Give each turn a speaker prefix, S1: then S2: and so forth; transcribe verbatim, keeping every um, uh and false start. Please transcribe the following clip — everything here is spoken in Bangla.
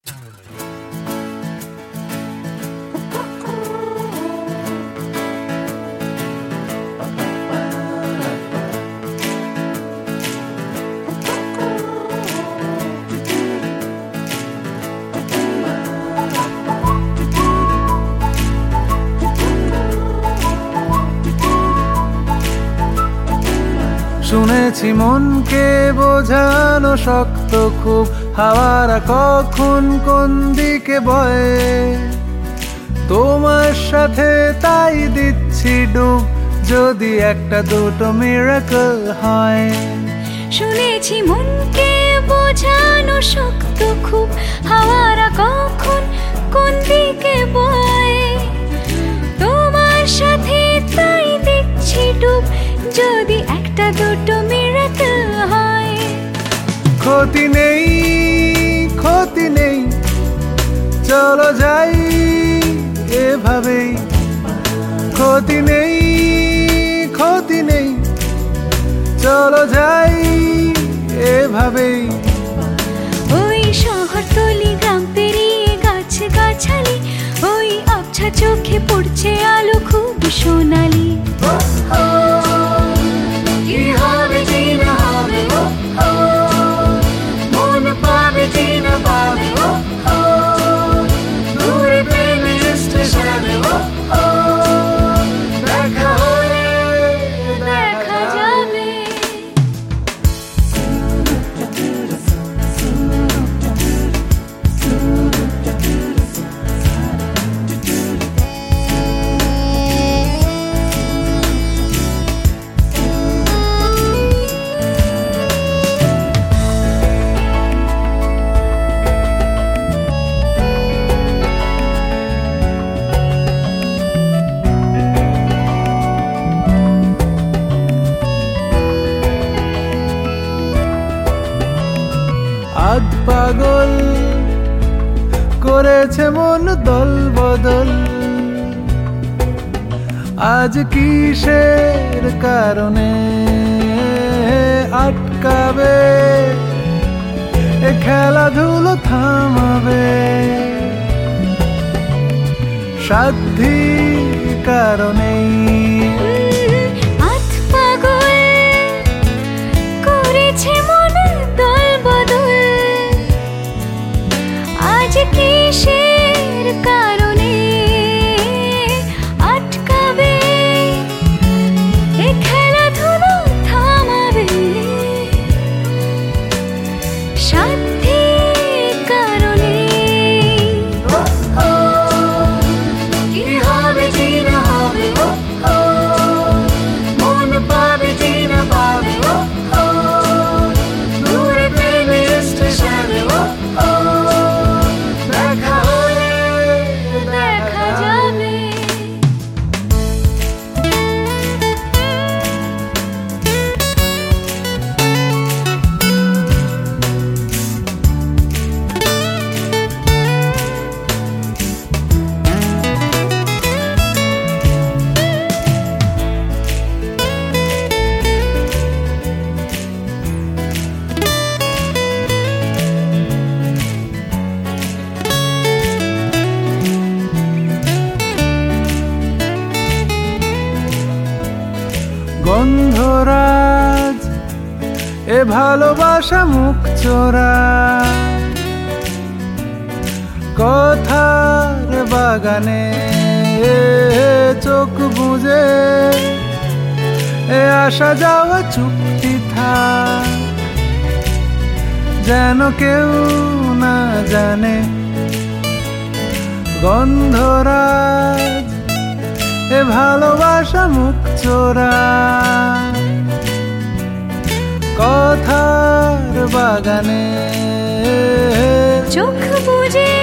S1: শুনেছি মনকে বোঝানো শক্ত খুব, হাওয়ারা কখন কোন দিকে বয়ে, তোমার সাথে তাই দিচ্ছি ডুব, যদি একটা দুটো মিরাকল হয়।
S2: শুনেছি মনকে বোঝানো শক্ত খুব, হাওয়ারা কখন কোন দিকে বয়ে, তোমার সাথে তাই দিচ্ছি ডুব, যদি একটা দুটো মিরাকল হয়।
S1: ক্ষতি নেই ক্ষতি নেই, চলো যাই এভাবেই, ক্ষতি নেই ক্ষতি নেই, চলো যাই এভাবেই।
S2: ওই শহরতলি গ্রাম পেরিয়ে গাছ গাছালি, ওই আবছা চোখে পড়ছে আলো খুব সোনালি। কি হবে কি না হবে, মন পাবে কি না পাবে, দূরে প্রেমে স্টেশনে দেখা হলে দেখা যাবে।
S1: আধ পাগল করেছে মন দল বদল, আজ কিসের কারণে আটকাবে এ খেলাধুলো থামাবে, সাধ্যি কারণেই।
S2: আধ পাগল করেছে মন দল বদল, আজ কিসের কারণে আটকাবে এ খেলাধুলো থামাবে, সাধ্যি কারণে। কি হবে কি না হবে, মন পাবে কি না পাবে, দূরে প্রেমে স্টেশনে দেখা হলে দেখা যাবে।
S1: গন্ধরাজ এ ভালোবাসা মুখ চোরা, কথার বাগানে চোখ বুঝে এ আসা যাওয়া চুক্তি থাক, যেন কেউ না জানে। গন্ধরাজ এ ভালোবাসা মুখ চোরা, কথার বাগানে
S2: চোখ বুঝে